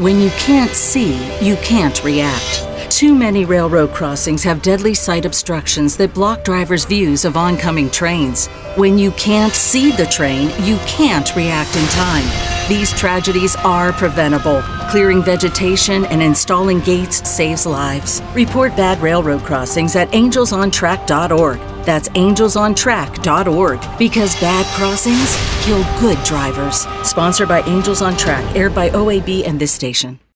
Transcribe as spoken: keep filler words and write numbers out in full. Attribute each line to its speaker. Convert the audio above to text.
Speaker 1: When you can't see, you can't react. Too many railroad crossings have deadly sight obstructions that block drivers' views of oncoming trains. When you can't see the train, you can't react in time. These tragedies are preventable. Clearing vegetation and installing gates saves lives. Report bad railroad crossings at angels on track dot org. That's angels on track dot org. Because bad crossings kill good drivers. Sponsored by Angels on Track, aired by O A B and this station.